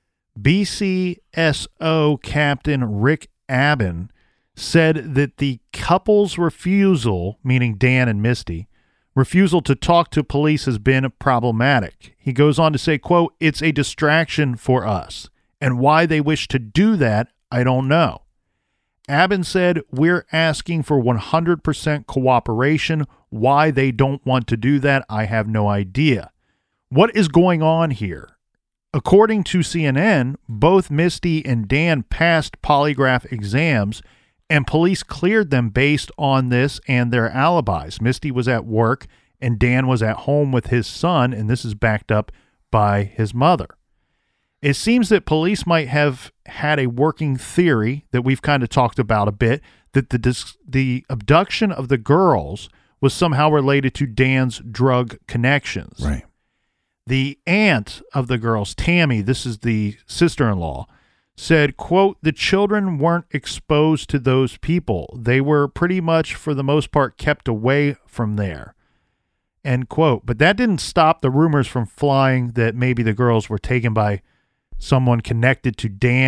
BCSO Captain Rick Abbin said that the couple's refusal, meaning Dan and Misty, refusal to talk to police has been problematic. He goes on to say, quote, it's a distraction for us, and why they wish to do that, I don't know. Abbin said, we're asking for 100% cooperation. Why they don't want to do that, I have no idea. What is going on here? According to CNN, both Misty and Dan passed polygraph exams, and police cleared them based on this and their alibis. Misty was at work, and Dan was at home with his son, and this is backed up by his mother. It seems that police might have had a working theory that we've kind of talked about a bit, that the abduction of the girls was somehow related to Dan's drug connections. Right. The aunt of the girls, Tammy, this is the sister-in-law, said, quote, the children weren't exposed to those people. They were pretty much, for the most part, kept away from there. End quote. But that didn't stop the rumors from flying that maybe the girls were taken by someone connected to Dan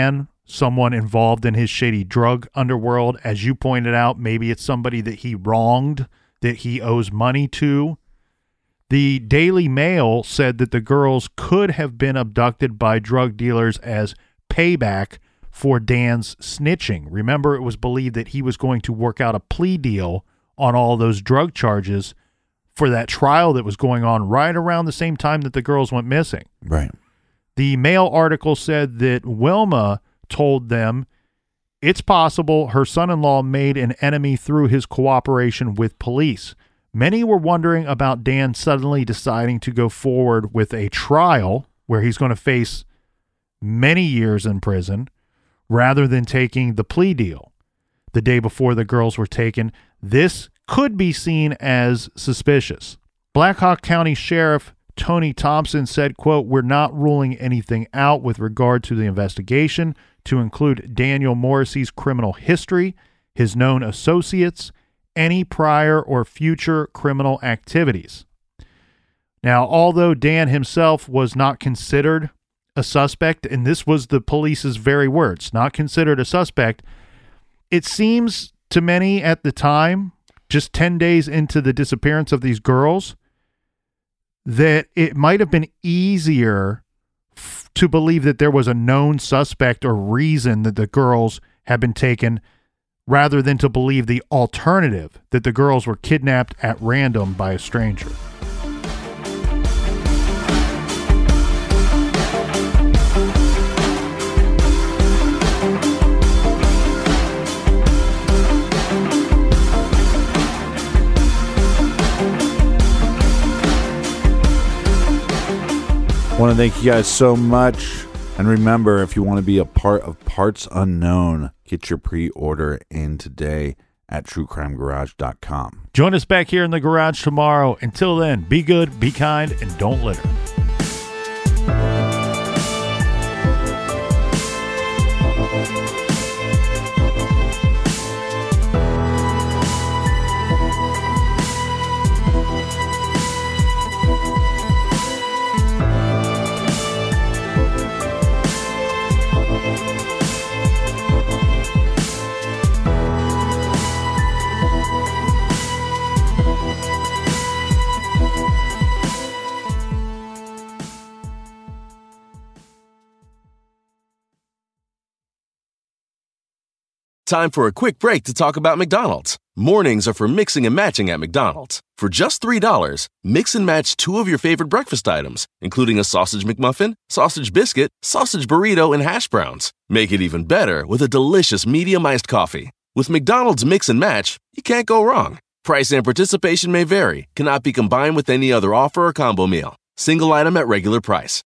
someone involved in his shady drug underworld. As you pointed out, maybe it's somebody that he wronged, that he owes money to. The Daily Mail said that the girls could have been abducted by drug dealers as payback for Dan's snitching. Remember, it was believed that he was going to work out a plea deal on all those drug charges for that trial that was going on right around the same time that the girls went missing. Right. The Mail article said that Wilma told them it's possible her son-in-law made an enemy through his cooperation with police. Many were wondering about Dan suddenly deciding to go forward with a trial where he's going to face many years in prison rather than taking the plea deal. The day before the girls were taken, this could be seen as suspicious. Blackhawk County Sheriff Tony Thompson said, quote, "We're not ruling anything out with regard to the investigation to include Daniel Morrissey's criminal history, his known associates, any prior or future criminal activities." Now, although Dan himself was not considered a suspect, and this was the police's very words, not considered a suspect, it seems to many at the time, just 10 days into the disappearance of these girls, that it might have been easier to believe that there was a known suspect or reason that the girls had been taken rather than to believe the alternative, that the girls were kidnapped at random by a stranger. I want to thank you guys so much. And remember, if you want to be a part of Parts Unknown, get your pre-order in today at truecrimegarage.com. Join us back here in the garage tomorrow. Until then, be good, be kind, and don't litter. Time for a quick break to talk about McDonald's. Mornings are for mixing and matching at McDonald's. For just $3, mix and match 2 of your favorite breakfast items, including a sausage McMuffin, sausage biscuit, sausage burrito, and hash browns. Make it even better with a delicious medium iced coffee. With McDonald's Mix and Match, you can't go wrong. Price and participation may vary, cannot be combined with any other offer or combo meal. Single item at regular price.